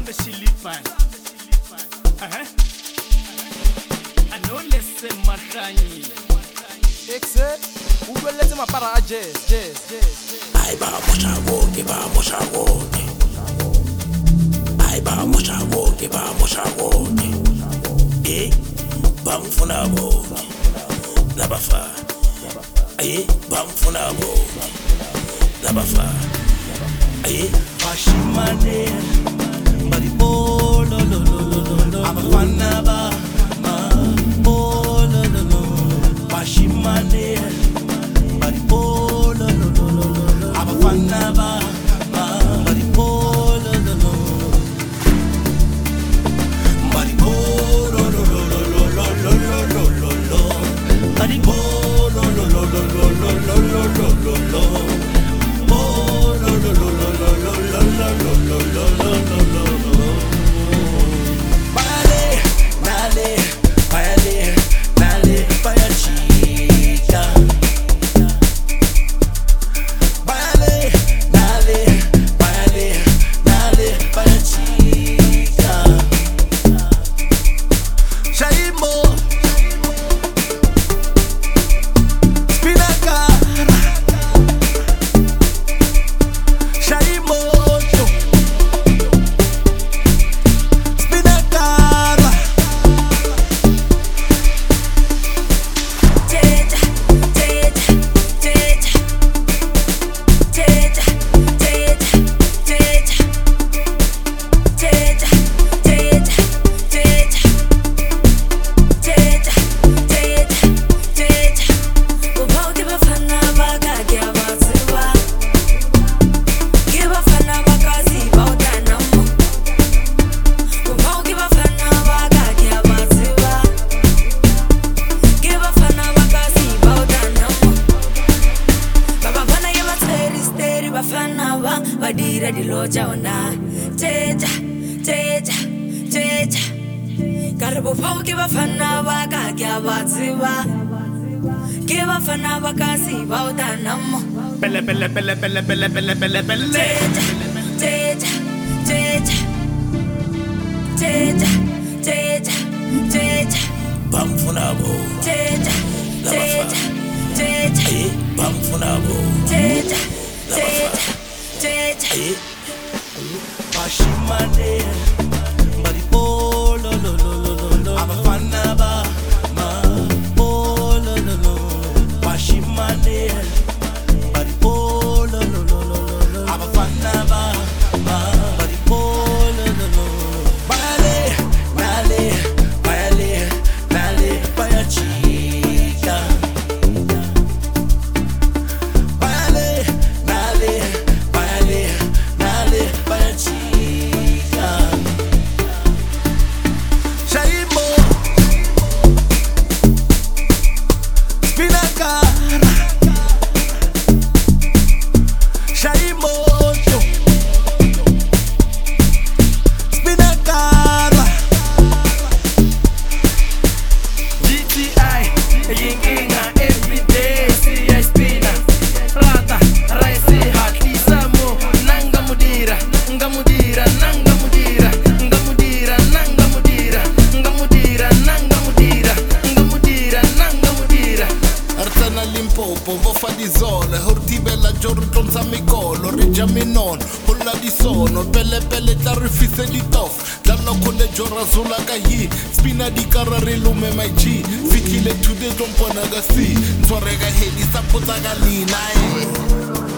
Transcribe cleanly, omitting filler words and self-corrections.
Sambe Shilipan. I know lesse makanyi. Exit. Ubeleze mapara a jazz. Ay ba moshawoke. Ay ba moshawoke. Bamfuna bonke. Nabafa. Ay bamfuna bonke. Nabafa. Ay Bashimane. Maribolo lo. Abafana ba. Bolo lo. Bashimane. Maribolo lo. Abafana ba. Maribolo lo. Maribolo lo. Maribolo lo. Badira di loja ona Cheja Karabo pao ke bafana ba ka kya batsiba Ke bafana ba ka si ba utanamo Belle Cheja Bamfuna bonke. Ay bamfuna bonke. Bashimane Maribolo lo Abafana ba Bolo lo Bashimane Maribolo lo Abafana ba Maribolo lo Nale Baya chica Vo fa di zone, horti bella giorno tonza mi collo, reggiami non, pulla di sono, belle tarifise di tof, danno con le giorra sulla cahi, spina di carrare lume mai G, fichi le tude don po' nagasi, so rega hedi sa puta galina